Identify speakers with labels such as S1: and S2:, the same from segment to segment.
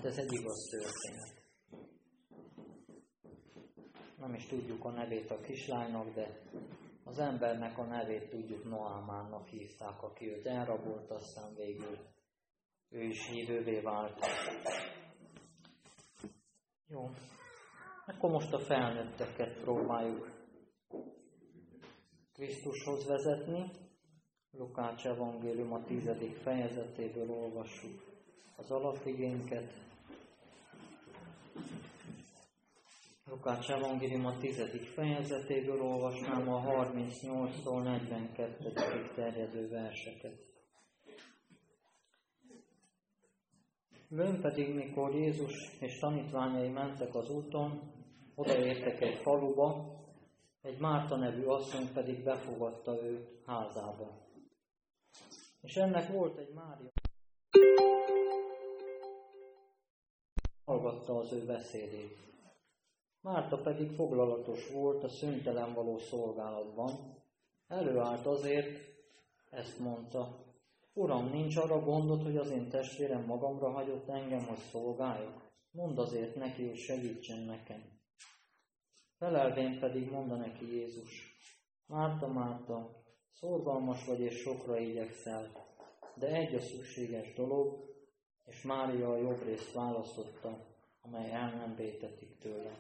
S1: ez egy igaz történet. Nem is tudjuk a nevét a kislánynak, de az embernek a nevét tudjuk, Noámánnak hívták, aki őt elrabolt, aztán végül ő is hívővé vált. Jó, akkor most a felnőtteket próbáljuk Krisztushoz vezetni. Lukács evangélium a 10. fejezetéből olvassuk az alapigénket. Lukács evangélium a 10. fejezetéből olvasnám a 38-tól 42. terjedő verseket. Lőn pedig, mikor Jézus és tanítványai mentek az úton, odaértek egy faluba, egy Márta nevű asszony pedig befogadta őt házába. És ennek volt egy Mária, hallgatta az ő beszédét. Márta pedig foglalatos volt a szüntelen való szolgálatban. Előállt azért, ezt mondta: Uram, nincs arra gondod, hogy az én testvérem magamra hagyott engem, hogy szolgáljak? Mondd azért neki, hogy segítsen nekem. Felelvén pedig mondta neki Jézus: Márta, Márta, szorgalmas vagy és sokra igyekszel, de egy a szükséges dolog, és Mária a jobb részt választotta, amely el nem vétetik tőle.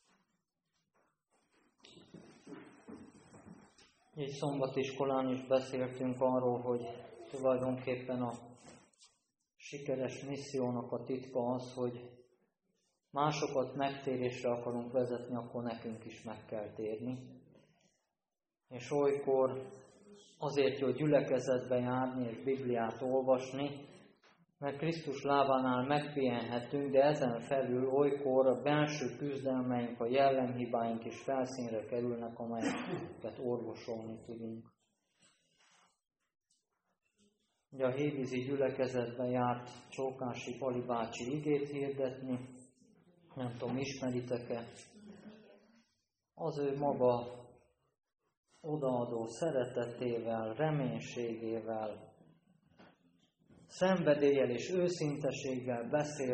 S1: Így szombatiskolán is beszéltünk arról, hogy tulajdonképpen a sikeres missziónak a titka az, hogy másokat megtérésre akarunk vezetni, akkor nekünk is meg kell térni. És olykor azért jó gyülekezetbe járni és Bibliát olvasni, mert Krisztus lábánál megpihenhetünk, de ezen felül olykor a belső küzdelmeink, a jellemhibáink is felszínre kerülnek, amelyeket orvosolni tudunk. Ugye a hévízi gyülekezetben járt Csókási Pali bácsi igét hirdetni, nem tudom, ismeritek-e? Az ő maga odaadó szeretetével, reménységével, szenvedéllyel és őszinteséggel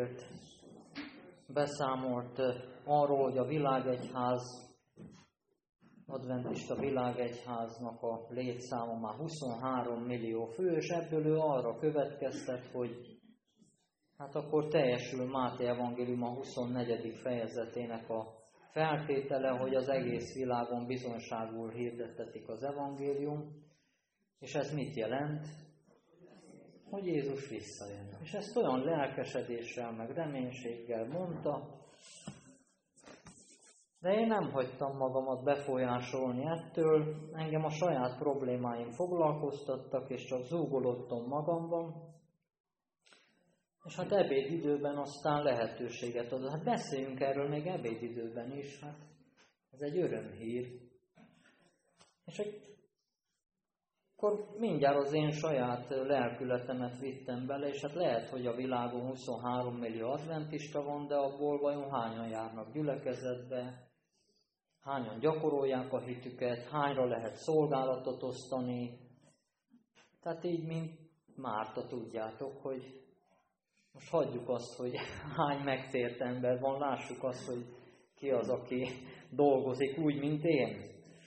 S1: beszámolt arról, hogy a világegyház, adventista világegyháznak a létszáma már 23 millió fő, és ebből ő arra következtet, hogy hát akkor teljesül Máté evangélium a 24. fejezetének a feltétele, hogy az egész világon bizonságul hirdettetik az evangélium, és ez mit jelent? Hogy Jézus visszajön. És ezt olyan lelkesedéssel, meg reménységgel mondta, de én nem hagytam magamat befolyásolni ettől, engem a saját problémáim foglalkoztattak, és csak zúgolódtam magamban, és hát ebédidőben aztán lehetőséget ad. Hát beszéljünk erről még ebédidőben is, hát ez egy örömhír. És akkor mindjárt az én saját lelkületemet vittem bele, és hát lehet, hogy a világon 23 millió adventista van, de abból vajon hányan járnak gyülekezetbe, hányan gyakorolják a hitüket, hányra lehet szolgálatot osztani. Tehát így, mint Márta, tudjátok, hogy most hagyjuk azt, hogy hány megtért ember van, lássuk azt, hogy ki az, aki dolgozik úgy, mint én.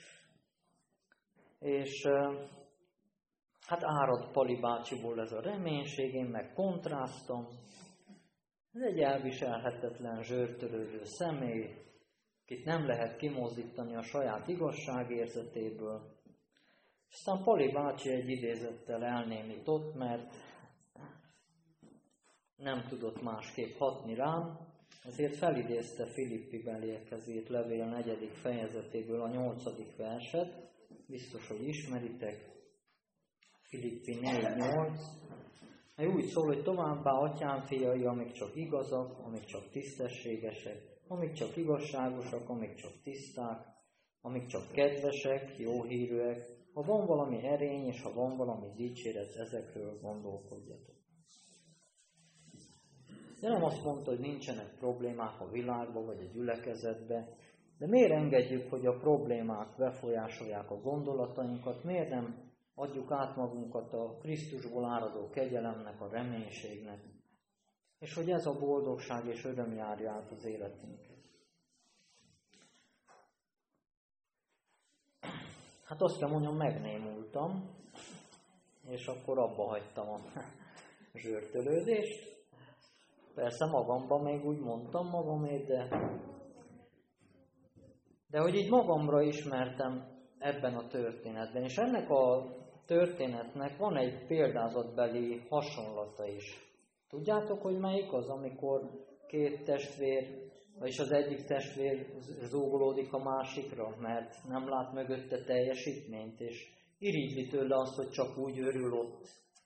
S1: És hát árad Pali bácsiból ez a reménység, én meg kontráztam. Ez egy elviselhetetlen, zsörtölődő személy, akit nem lehet kimozdítani a saját igazságérzetéből. Aztán Pali bácsi egy idézettel elnémított, mert nem tudott másképp hatni rám, ezért felidézte Filippi beliekhez írt levél 4. fejezetéből a 8. verset, biztos, hogy ismeritek, Filippi 4.8, mely úgy szól, hogy továbbá atyám fiai, amik csak igazak, amik csak tisztességesek, amik csak igazságosak, amik csak tiszták, amik csak kedvesek, jóhírűek, ha van valami erény, és ha van valami dicséret, ezekről gondolkodjatok. De nem azt mondta, hogy nincsenek problémák a világban vagy a gyülekezetben, de miért engedjük, hogy a problémák befolyásolják a gondolatainkat, miért nem adjuk át magunkat a Krisztusból áradó kegyelemnek, a reménységnek? és hogy ez a boldogság és öröm járja át az életünket. Hát azt kell mondjam, megnémultam, és akkor abba hagytam a zsörtölődést. Persze magamban még úgy mondtam magamét, de hogy így magamra ismertem ebben a történetben. És ennek a történetnek van egy példázatbeli hasonlata is. Tudjátok, hogy melyik az, amikor két testvér, vagyis az egyik testvér zúgolódik a másikra, mert nem lát mögötte teljesítményt, és irigyli tőle azt, hogy csak úgy örül ott.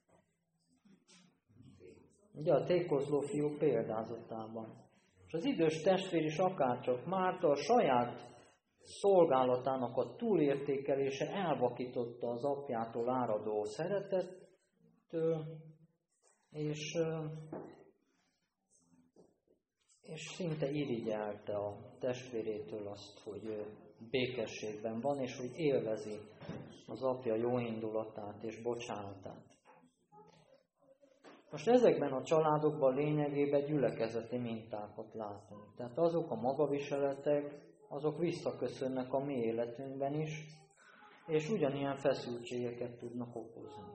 S1: Ugye a tékozló fiú példázatában. És az idős testvér is akárcsak Márta a saját szolgálatának a túlértékelése elvakította az apjától áradó szeretettől, és szinte irigyelte a testvérétől azt, hogy békességben van, és hogy élvezi az apja jóindulatát és bocsánatát. Most ezekben a családokban lényegében gyülekezeti mintákat látunk. Tehát azok a magaviseletek, azok visszaköszönnek a mi életünkben is, és ugyanilyen feszültségeket tudnak okozni.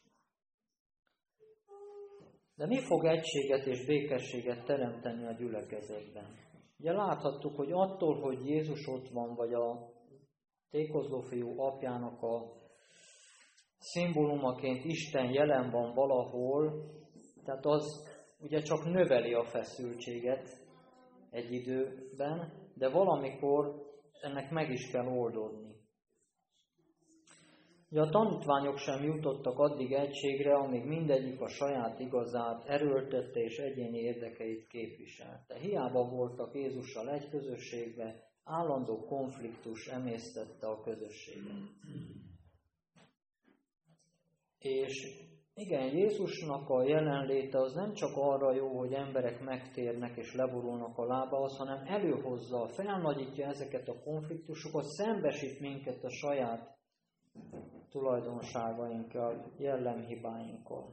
S1: De mi fog egységet és békességet teremteni a gyülekezetben? Ugye láthattuk, hogy attól, hogy Jézus ott van, vagy a tékozló fiú apjának a szimbólumaként Isten jelen van valahol, tehát az ugye csak növeli a feszültséget egy időben, de valamikor ennek meg is kell oldódni. Ugye a tanítványok sem jutottak addig egységre, amíg mindegyik a saját igazát erőltette és egyéni érdekeit képviselte. Hiába voltak Jézussal egy közösségben, állandó konfliktus emésztette a közösséget. És igen, Jézusnak a jelenléte az nem csak arra jó, hogy emberek megtérnek és leborulnak a lábához, hanem előhozza, felnagyítja ezeket a konfliktusokat, szembesít minket a saját tulajdonságainkkal, jellemhibáinkkal.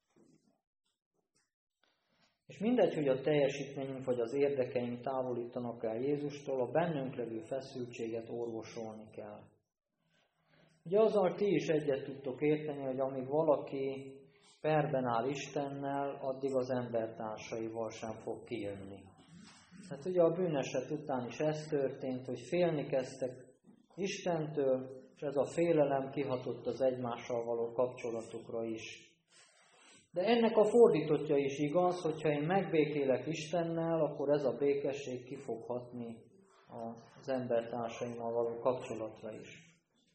S1: És mindegy, hogy a teljesítményünk vagy az érdekeink távolítanak el Jézustól, a bennünk levő feszültséget orvosolni kell. Ugye azzal ti is egyet tudtok érteni, hogy amíg valaki perben áll Istennel, addig az embertársaival sem fog kijönni. Hát ugye a bűneset után is ez történt, hogy félni kezdtek Istentől, és ez a félelem kihatott az egymással való kapcsolatukra is. De ennek a fordítottja is igaz, hogyha én megbékélek Istennel, akkor ez a békesség ki fog hatni az embertársaimmal való kapcsolatra is.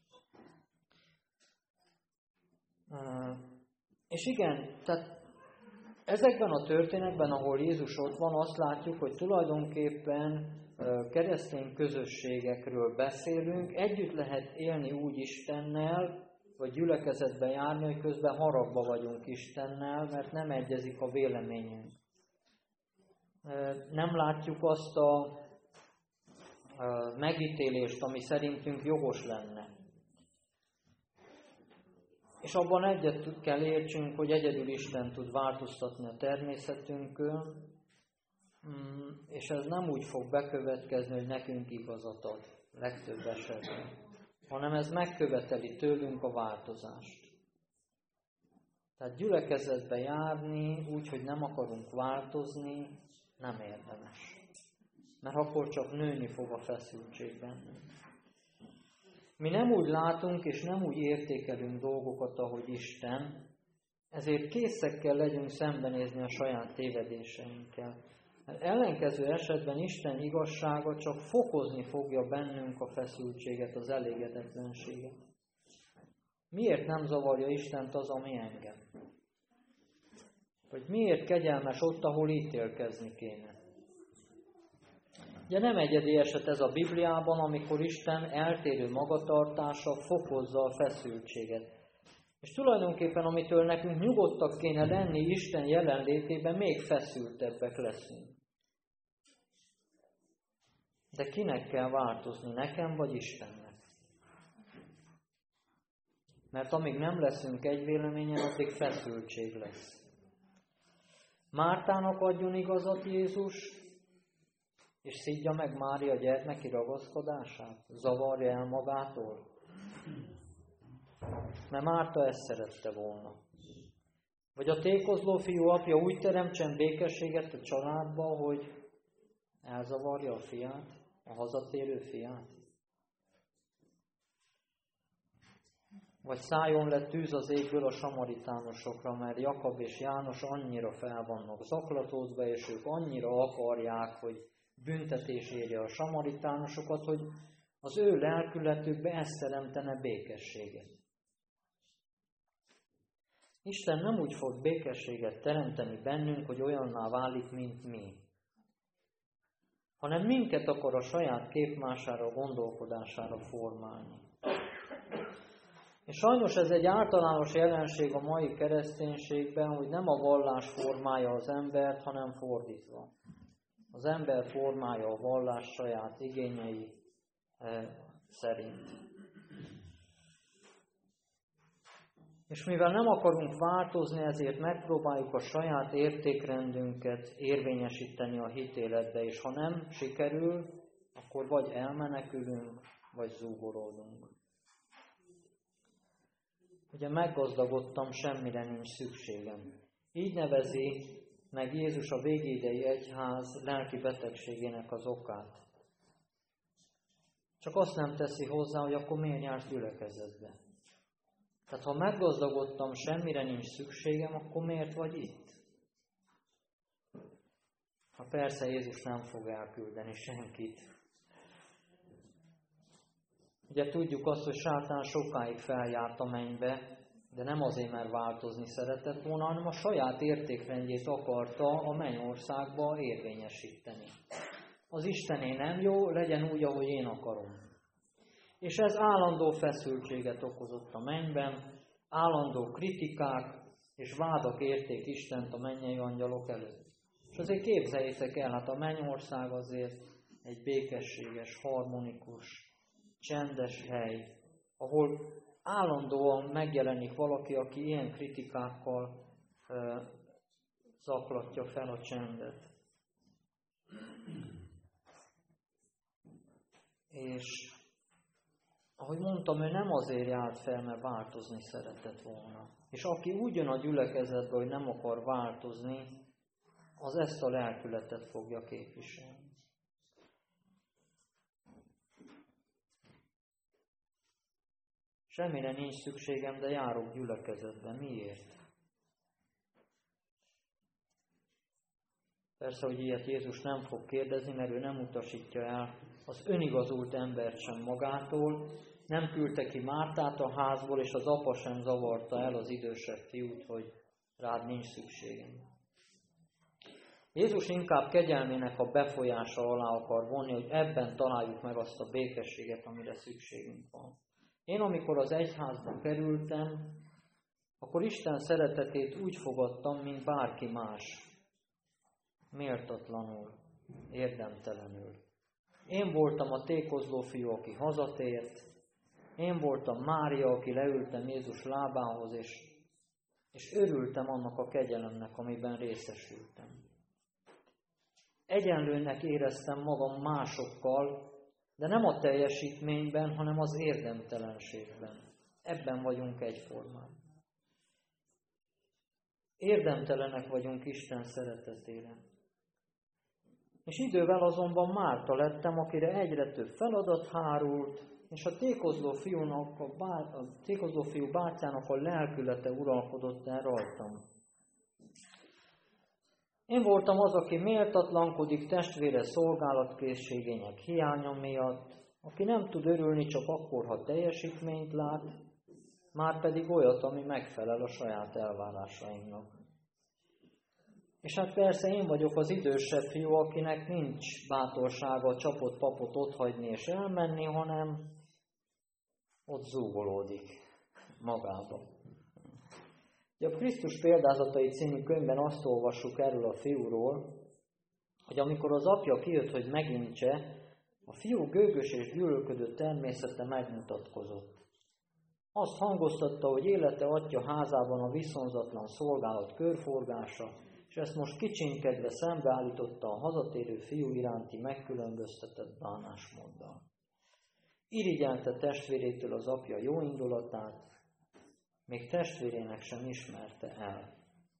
S1: És igen, tehát ezekben a történetben, ahol Jézus ott van, azt látjuk, hogy tulajdonképpen keresztény közösségekről beszélünk, együtt lehet élni úgy Istennel, vagy gyülekezetbe járni, hogy közben haragba vagyunk Istennel, mert nem egyezik a véleményünk. Nem látjuk azt a megítélést, ami szerintünk jogos lenne. És abban egyet kell értsünk, hogy egyedül Isten tud változtatni a természetünkön, és ez nem úgy fog bekövetkezni, hogy nekünk igazat ad legtöbb esetben, hanem ez megköveteli tőlünk a változást. Tehát gyülekezetbe járni úgy, hogy nem akarunk változni, nem érdemes. Mert akkor csak nőni fog a feszültség bennünk. Mi nem úgy látunk és nem úgy értékelünk dolgokat, ahogy Isten, ezért készek kell legyünk szembenézni a saját tévedéseinkkel. Mert ellenkező esetben Isten igazsága csak fokozni fogja bennünk a feszültséget, az elégedetlenséget. Miért nem zavarja Istent az, ami engem? Vagy miért kegyelmes ott, ahol ítélkezni kéne? Ugye nem egyedi eset ez a Bibliában, amikor Isten eltérő magatartása fokozza a feszültséget. És tulajdonképpen, amitől nekünk nyugodtak kéne lenni Isten jelenlétében, még feszültebbek leszünk. De kinek kell változni, nekem vagy Istennek? Mert amíg nem leszünk egy véleményen, addig feszültség lesz. Mártának adjon igazat Jézus, és szidja meg Mária gyermeki ragaszkodását? Zavarja el magától? Mert Márta ezt szerette volna. Vagy a tékozló fiú apja úgy teremtsen békességet a családba, hogy elzavarja a fiát, a hazatérő fiát? Vagy szálljon le tűz az égből a samaritánusokra, mert Jakab és János annyira fel vannak zaklatódva, és ők annyira akarják, hogy büntetés érje a samaritánusokat, hogy az ő lelkületükbe ezt teremtene békességet. Isten nem úgy fog békességet teremteni bennünk, hogy olyanná válik, mint mi, hanem minket akar a saját képmására, gondolkodására formálni. És sajnos ez egy általános jelenség a mai kereszténységben, hogy nem a vallás formálja az embert, hanem fordítva. Az ember formálja a vallás saját igényei szerint. És mivel nem akarunk változni, ezért megpróbáljuk a saját értékrendünket érvényesíteni a hitéletbe, és ha nem sikerül, akkor vagy elmenekülünk, vagy zúgolódunk. Ugye meggazdagodtam, semmire nincs szükségem. Így nevezi meg Jézus a végidei egyház lelki betegségének az okát. Csak azt nem teszi hozzá, hogy akkor miért jársz gyülekezetbe. Tehát ha meggazdagodtam, semmire nincs szükségem, akkor miért vagy itt? Ha persze Jézus nem fog elküldeni senkit. Ugye tudjuk azt, hogy sátán sokáig feljárt a mennybe, de nem azért, mert változni szeretett volna, hanem a saját értékrendjét akarta a mennyországba érvényesíteni. Az Istené nem jó, legyen úgy, ahogy én akarom. És ez állandó feszültséget okozott a mennyben, állandó kritikák és vádak érték Istent a mennyei angyalok előtt. És azért képzeljétek el, hát a mennyország azért egy békességes, harmonikus, csendes hely, ahol állandóan megjelenik valaki, aki ilyen kritikákkal zaklatja fel a csendet. És ahogy mondtam, ő nem azért járt fel, mert változni szeretett volna. És aki úgy jön a gyülekezetbe, hogy nem akar változni, az ezt a lelkületet fogja képviselni. Semmire nincs szükségem, de járok gyülekezetbe. Miért? Persze, hogy ilyet Jézus nem fog kérdezni, mert ő nem utasítja el az önigazult embert sem magától, nem küldte ki Mártát a házból, és az apa sem zavarta el az idősebb fiút, hogy rád nincs szükségem. Jézus inkább kegyelmének a befolyása alá akar vonni, hogy ebben találjuk meg azt a békességet, amire szükségünk van. Én, amikor az egyházba kerültem, akkor Isten szeretetét úgy fogadtam, mint bárki más. Méltatlanul, érdemtelenül. Én voltam a tékozló fiú, aki hazatért. Én voltam Mária, aki leültem Jézus lábához, és örültem annak a kegyelemnek, amiben részesültem. Egyenlőnek éreztem magam másokkal, de nem a teljesítményben, hanem az érdemtelenségben. Ebben vagyunk egyformán. Érdemtelenek vagyunk Isten szeretetére. És idővel azonban Márta lettem, akire egyre több feladat hárult, és a tékozló fiú bátyjának a lelkülete uralkodott el rajtam. Én voltam az, aki méltatlankodik testvére szolgálatkészségének hiánya miatt, aki nem tud örülni csak akkor, ha teljesítményt lát, már pedig olyat, ami megfelel a saját elvárásainknak. És hát persze én vagyok az idősebb fiú, akinek nincs bátorsága a csapott papot otthagyni és elmenni, hanem ott zúgolódik magába. A Krisztus példázatai című könyvben azt olvassuk erről a fiúról, hogy amikor az apja kijött, hogy megintse, a fiú gőgös és gyűlölködő természete megmutatkozott. Azt hangoztatta, hogy élete atya házában a viszonzatlan szolgálat körforgása, és ezt most kicsinkedve szembeállította a hazatérő fiú iránti megkülönböztetett bánásmóddal. Irigyelte testvérétől az apja jó indulatát, még testvérének sem ismerte el.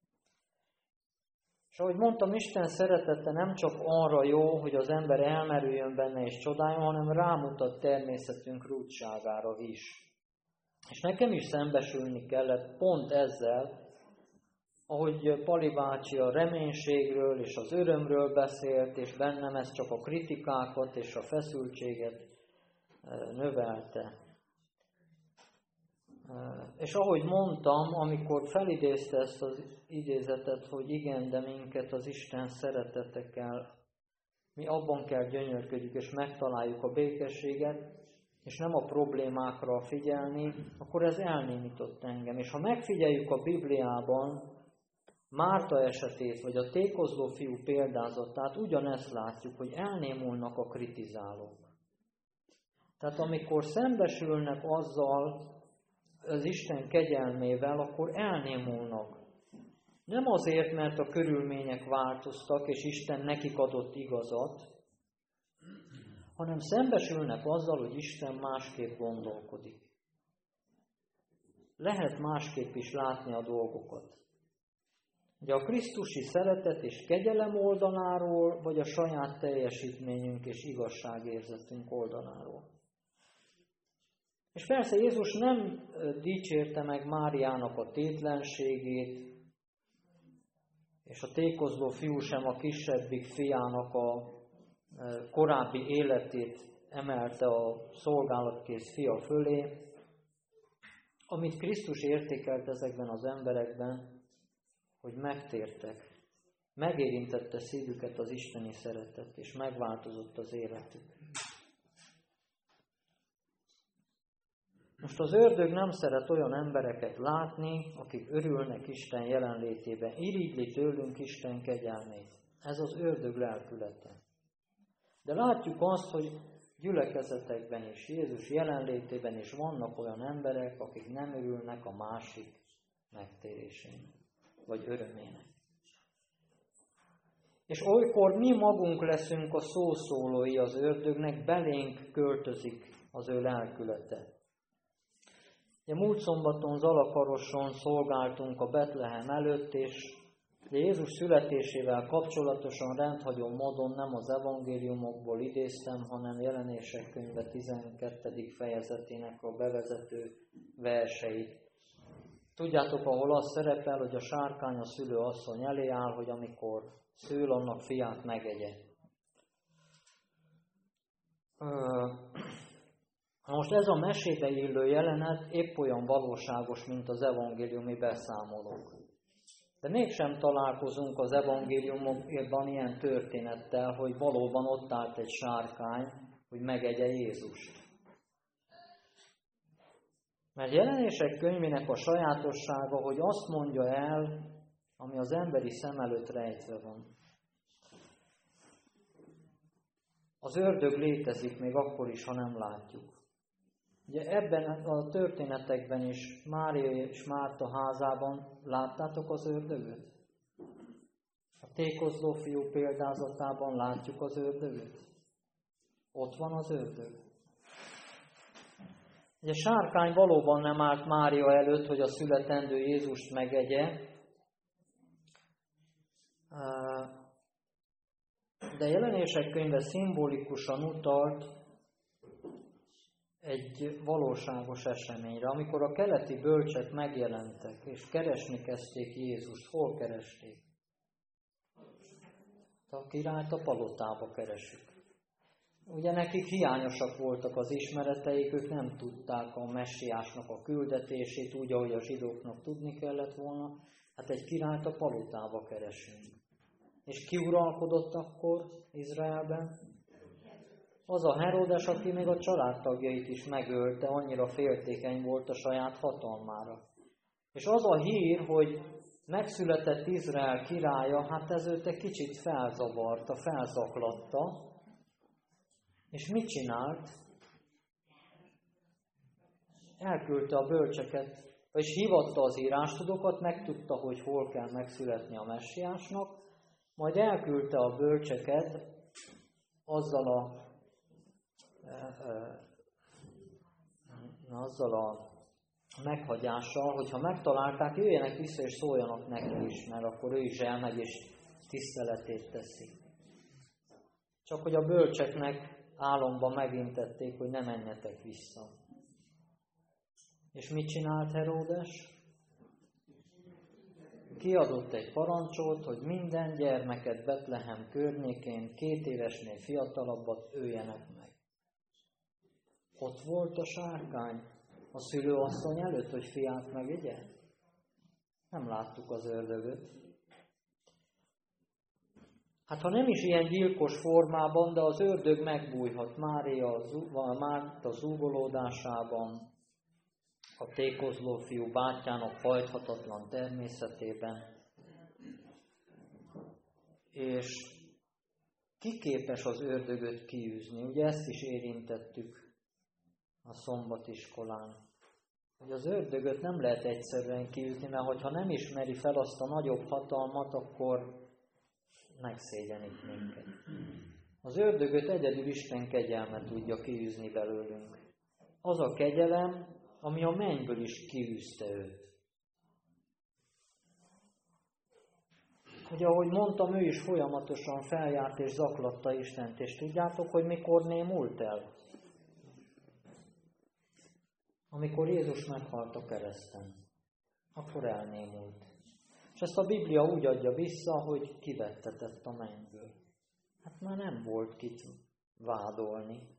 S1: És ahogy mondtam, Isten szeretete nem csak arra jó, hogy az ember elmerüljön benne és csodáljon, hanem rámutat természetünk rúdságára is. És nekem is szembesülni kellett pont ezzel, ahogy Pali bácsi a reménységről és az örömről beszélt, és bennem ez csak a kritikákat és a feszültséget növelte. És ahogy mondtam, amikor felidézte ezt az idézetet, hogy igen, de minket az Isten szeretete kell, mi abban kell gyönyörködjük, és megtaláljuk a békességet, és nem a problémákra figyelni, akkor ez elnémított engem. És ha megfigyeljük a Bibliában Márta esetét, vagy a tékozló fiú példázatát, ugyanezt látjuk, hogy elnémulnak a kritizálók. Tehát amikor szembesülnek azzal, az Isten kegyelmével, akkor elnémulnak. Nem azért, mert a körülmények változtak, és Isten nekik adott igazat, hanem szembesülnek azzal, hogy Isten másképp gondolkodik. Lehet másképp is látni a dolgokat. Ugye a krisztusi szeretet és kegyelem oldaláról, vagy a saját teljesítményünk és igazságérzetünk oldaláról. És persze Jézus nem dicsérte meg Máriának a tétlenségét, és a tékozló fiú sem a kisebbik fiának a korábbi életét emelte a szolgálatkész fia fölé. Amit Krisztus értékelt ezekben az emberekben, hogy megtértek, megérintette szívüket az isteni szeretet, és megváltozott az életük. Most az ördög nem szeret olyan embereket látni, akik örülnek Isten jelenlétében, irigyli tőlünk Isten kegyelmét. Ez az ördög lelkülete. De látjuk azt, hogy gyülekezetekben is, Jézus jelenlétében is vannak olyan emberek, akik nem örülnek a másik megtérésének, vagy örömének. És olykor mi magunk leszünk a szószólói az ördögnek, belénk költözik az ő lelkülete. Múlt szombaton Zalakaroson szolgáltunk a Betlehem előtt, és Jézus születésével kapcsolatosan rendhagyó módon nem az evangéliumokból idéztem, hanem Jelenések könyve 12. fejezetének a bevezető verseit. Tudjátok, ahol az szerepel, hogy a sárkány a szülő asszony elé áll, hogy amikor szül, annak fiát megegye. Most ez a mesébe illő jelenet épp olyan valóságos, mint az evangéliumi beszámolók. De mégsem találkozunk az evangéliumokban ilyen történettel, hogy valóban ott állt egy sárkány, hogy megegye Jézust. Mert Jelenések könyvének a sajátossága, hogy azt mondja el, ami az emberi szem előtt rejtve van. Az ördög létezik még akkor is, ha nem látjuk. Ugye ebben a történetekben is, Mária és Márta házában láttátok az ördögöt? A tékozló fiú példázatában látjuk az ördögöt? Ott van az ördög. Ugye sárkány valóban nem állt Mária előtt, hogy a születendő Jézust megegye, de Jelenések könyve szimbolikusan utalt egy valóságos eseményre, amikor a keleti bölcsek megjelentek, és keresni kezdték Jézust. Hol keresték? A királyt a palotába keresik. Ugye nekik hiányosak voltak az ismereteik, ők nem tudták a messiásnak a küldetését, úgy, ahogy a zsidóknak tudni kellett volna. Hát egy királyt a palotába keresünk. És ki uralkodott akkor Izraelben? Az a Heródes, aki még a családtagjait is megölte, annyira féltékeny volt a saját hatalmára. És az a hír, hogy megszületett Izrael királya, hát ez őt egy kicsit felzavarta, felzaklatta. És mit csinált? Elküldte a bölcseket, Vagyis hívatta az írástudokat, megtudta, hogy hol kell megszületni a messiásnak, majd elküldte a bölcseket azzal a meghagyással, hogyha megtalálták, jöjjenek vissza és szóljanak neki is, mert akkor ő is elmegy és tiszteletét teszi. Csak hogy a bölcseknek álomban megintették, hogy ne menjetek vissza. És mit csinált Heródes? Kiadott egy parancsot, hogy minden gyermeket Betlehem környékén 2 évesnél fiatalabbat öljenek meg. Ott volt a sárkány a szülőasszony előtt, hogy fiát megegye? Nem láttuk az ördögöt. Hát ha nem is ilyen gyilkos formában, de az ördög megbújhat Márta zúgolódásában, a tékozló fiú bátyjának hajthatatlan természetében. És ki képes az ördögöt kiűzni? Ugye ezt is érintettük a szombatiskolán. Hogy az ördögöt nem lehet egyszerűen kiűzni, mert hogyha nem ismeri fel azt a nagyobb hatalmat, akkor megszégyenít minket. Az ördögöt egyedül Isten kegyelme tudja kiűzni belőlünk. Az a kegyelem, ami a mennyből is kiűzte őt. Ugye, ahogy mondtam, ő is folyamatosan feljárt és zaklatta Istent, és tudjátok, hogy mikor némult el? Amikor Jézus meghalt a kereszten, akkor elnémult. És ezt a Biblia úgy adja vissza, hogy kivettetett a mennyből. Hát már nem volt kit vádolni.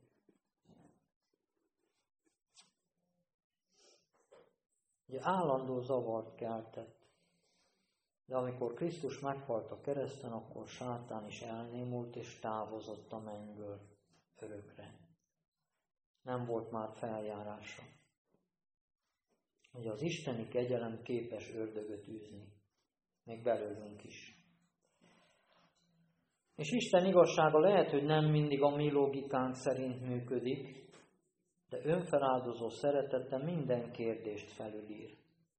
S1: Ugye állandó zavart keltett. De amikor Krisztus meghalt a kereszten, akkor sátán is elnémult és távozott a mennyből örökre. Nem volt már feljárása. Ugye az isteni kegyelem képes ördögöt űzni, még belőlünk is. És Isten igazsága lehet, hogy nem mindig a mi logikánk szerint működik, de önfeláldozó szeretete minden kérdést felülír.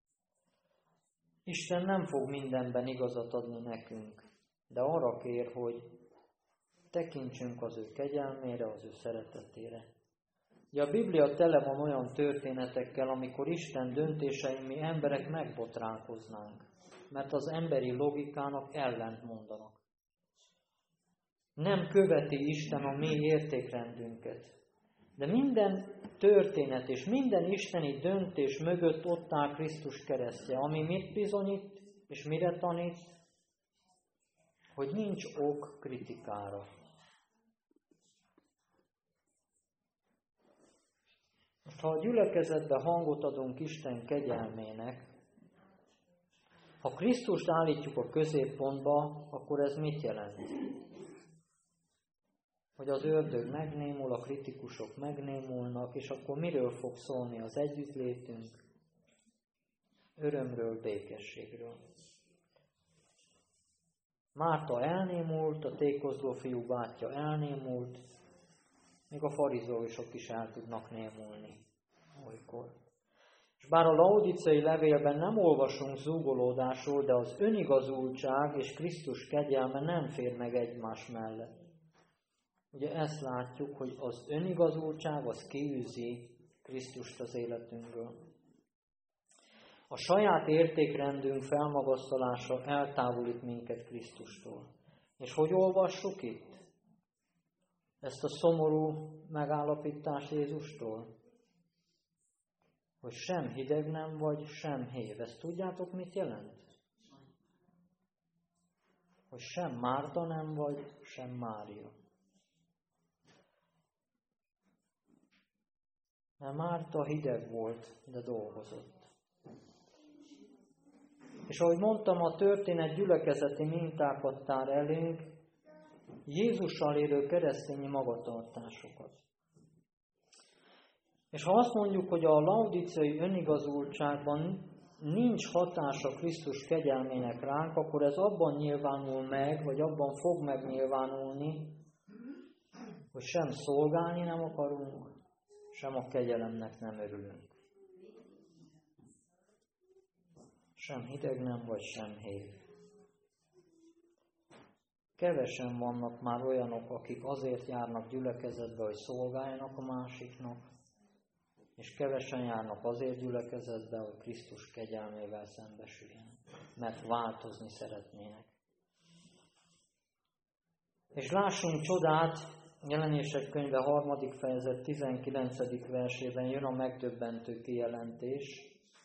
S1: Isten nem fog mindenben igazat adni nekünk, de arra kér, hogy tekintsünk az ő kegyelmére, az ő szeretetére. Ugye a Biblia tele van olyan történetekkel, amikor Isten döntései mi emberek megbotránkoznánk, mert az emberi logikának ellent mondanak. Nem követi Isten a mi értékrendünket. De minden történet és minden isteni döntés mögött ott áll Krisztus keresztje, ami mit bizonyít és mire tanít, hogy nincs ok kritikára. Most, ha a gyülekezetben hangot adunk Isten kegyelmének, ha Krisztust állítjuk a középpontba, akkor ez mit jelent? Hogy az ördög megnémul, a kritikusok megnémulnak, és akkor miről fog szólni az együttlétünk? Örömről, békességről. Márta elnémult, a tékozló fiú bátyja elnémult, még a farizeusok is el tudnak némulni olykor. És bár a laodicei levélben nem olvasunk zúgolódásról, de az önigazultság és Krisztus kegyelme nem fér meg egymás mellett. Ugye ezt látjuk, hogy az önigazultság az kiűzi Krisztust az életünkből. A saját értékrendünk felmagasztalása eltávolít minket Krisztustól. És hogy olvassuk itt ezt a szomorú megállapítást Jézustól? Hogy sem hideg nem vagy, sem hév. Ezt tudjátok, mit jelent? Hogy sem Márta nem vagy, sem Mária. Mert Márta hideg volt, de dolgozott. És ahogy mondtam, a történet gyülekezeti mintákat tár elénk, Jézussal élő keresztényi magatartásokat. És ha azt mondjuk, hogy a laodicei önigazultságban nincs hatása Krisztus kegyelmének ránk, akkor ez abban nyilvánul meg, vagy abban fog megnyilvánulni, hogy sem szolgálni nem akarunk, sem a kegyelemnek nem örülünk. sem hideg nem vagy, sem hév. Kevesen vannak már olyanok, akik azért járnak gyülekezetbe, hogy szolgáljanak a másiknak, és kevesen járnak azért gyülekezetbe, hogy Krisztus kegyelmével szembesüljenek, mert változni szeretnének. És lássunk csodát, Jelenések könyve 3. fejezet 19. versében jön a megdöbbentő kijelentés,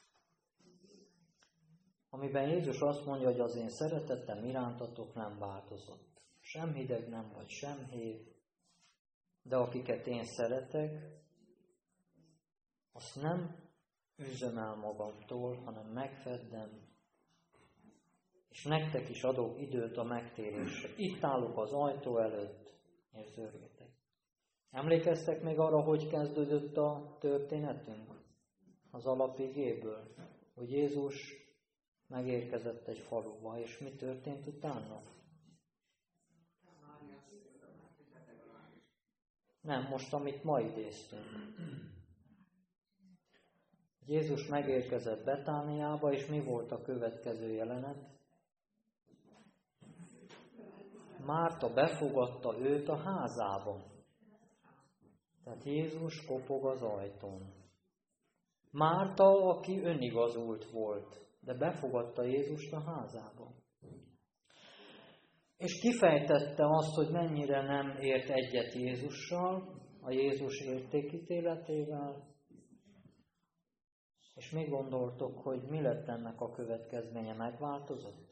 S1: amiben Jézus azt mondja, hogy az én szeretetem irántatok nem változott. Sem hideg nem vagy, sem hév, de akiket én szeretek, azt nem űzöm el magamtól, hanem megfeddem, és nektek is adok időt a megtérésre. Itt állok az ajtó előtt, és zörgjetek. Emlékeztek még arra, hogy kezdődött a történetünk? Az alapigéből, hogy Jézus megérkezett egy faluba, és mi történt utána? Nem, most amit ma idéztünk. Jézus megérkezett Betániába, és mi volt a következő jelenet? Márta befogadta őt a házában. Tehát Jézus kopog az ajtón. Márta, aki önigazult volt, de befogadta Jézust a házába. És kifejtette azt, hogy mennyire nem ért egyet Jézussal, a Jézus értékítéletével. És mi gondoltok, hogy mi lett ennek a következménye? Megváltozott?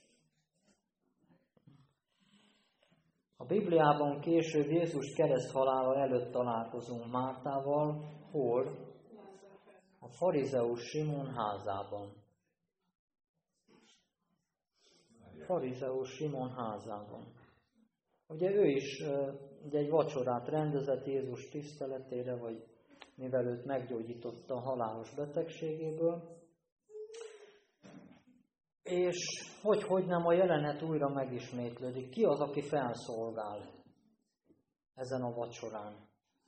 S1: A Bibliában később Jézus kereszthalála előtt találkozunk Mártával, hol? A farizeus Simon házában. Farizeus Simon házában. Ugye ő is egy vacsorát rendezett Jézus tiszteletére, vagy mivel őt meggyógyította a halálos betegségéből. És hogy nem a jelenet újra megismétlődik. Ki az, aki felszolgál ezen a vacsorán?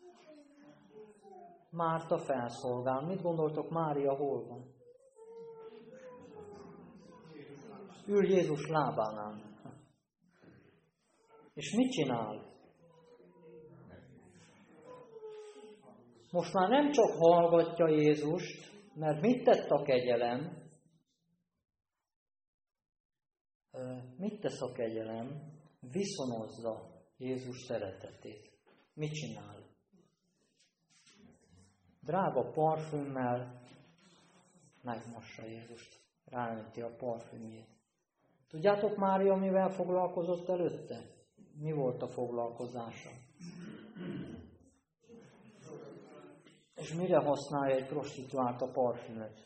S1: Márta felszolgál. Mit gondoltok, Mária hol van? Ül Jézus lábánál. És mit csinál? Most már nem csak hallgatja Jézust, mert mit tett a kegyelem? Mit tesz a kegyelem? Viszonozza Jézus szeretetét. Mit csinál? Drága parfümmel megmossa Jézust. Ráönti a parfümjét. Tudjátok, Mária mivel foglalkozott előtte? Mi volt a foglalkozása? És mire használja egy prostituált a parfümöt?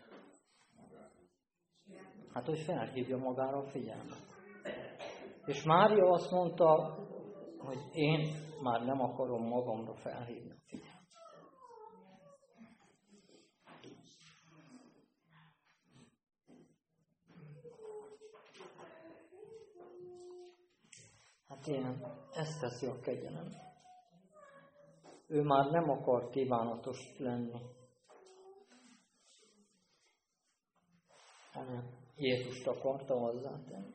S1: Hát, hogy felhívja magára a figyelmet. És Mária azt mondta, hogy én már nem akarom magamra felhívni a figyelmet. Hát ilyen, ezt teszi a kegyelem. Ő már nem akar kívánatos lenni, hanem Jézust akarta hozzátenni.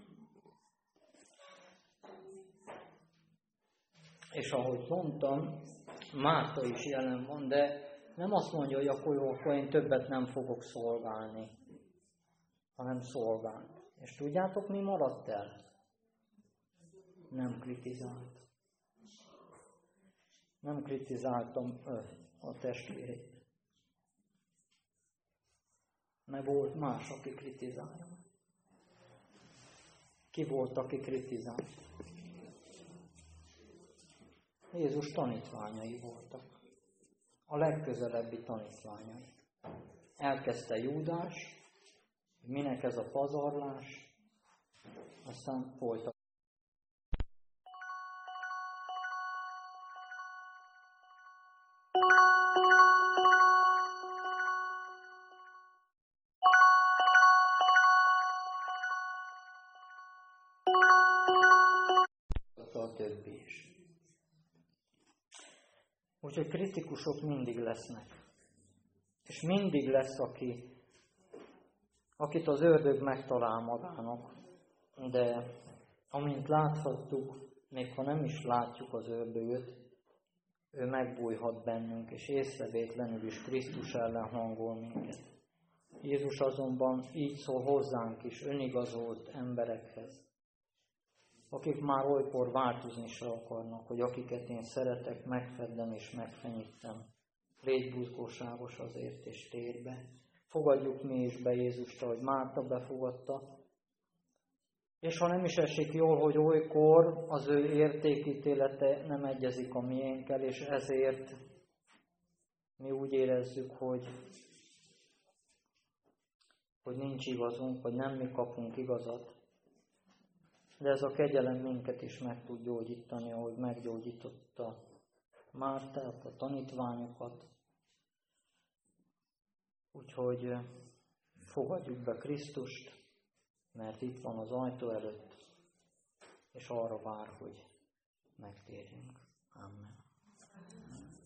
S1: És ahogy mondtam, Márta is jelen van, de nem azt mondja, hogy akkor jó, akkor én többet nem fogok szolgálni, hanem szolgálni. És tudjátok, mi maradt el? Nem kritizált. Nem kritizáltam a testvérét. Mert volt más, aki kritizálja. Ki volt, aki kritizált? Jézus tanítványai voltak. A legközelebbi tanítványai. Elkezdte Júdás, minek ez a pazarlás, aztán folytatott. A többi is. Úgyhogy kritikusok mindig lesznek. És mindig lesz, akit az ördög megtalál magának, de amint láthattuk, még ha nem is látjuk az ördögöt, ő megbújhat bennünk, és észrevétlenül is Krisztus ellen hangol minket. Jézus azonban így szól hozzánk is, önigazolt emberekhez, akik már olykor változni se akarnak, hogy akiket én szeretek, megfeddem és megfenyítem. Légy buzgóságos azért, és térj be. Fogadjuk mi is be Jézust, ahogy Márta befogadta. És ha nem is esik jól, hogy olykor az ő értékítélete nem egyezik a miénkkel, és ezért mi úgy érezzük, hogy nincs igazunk, vagy nem mi kapunk igazat. De ez a kegyelem minket is meg tud gyógyítani, ahogy meggyógyította Mártát, a tanítványokat. Úgyhogy fogadjuk be Krisztust, mert itt van az ajtó előtt, és arra vár, hogy megtérjünk. Amen.